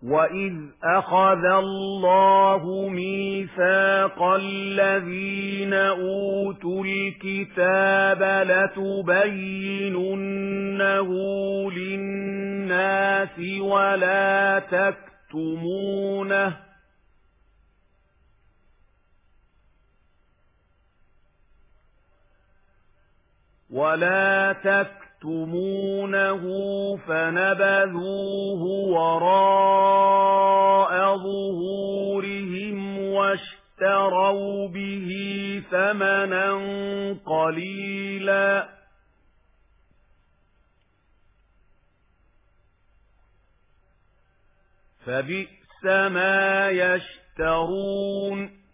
وَإِذْ أَخَذَ اللَّهُ مِيثَاقَ الَّذِينَ أُوتُوا الْكِتَابَ لَتُبَيِّنُنَّهُ لِلنَّاسِ وَلَا تَكْتُمُونَهُ فَنَبَذُوهُ وَرَاءَ ظُهُورِهِمْ وَاشْتَرَوْا بِهِ ثَمَنًا قَلِيلًا فَبِئْسَ مَا يَشْتَرُونَ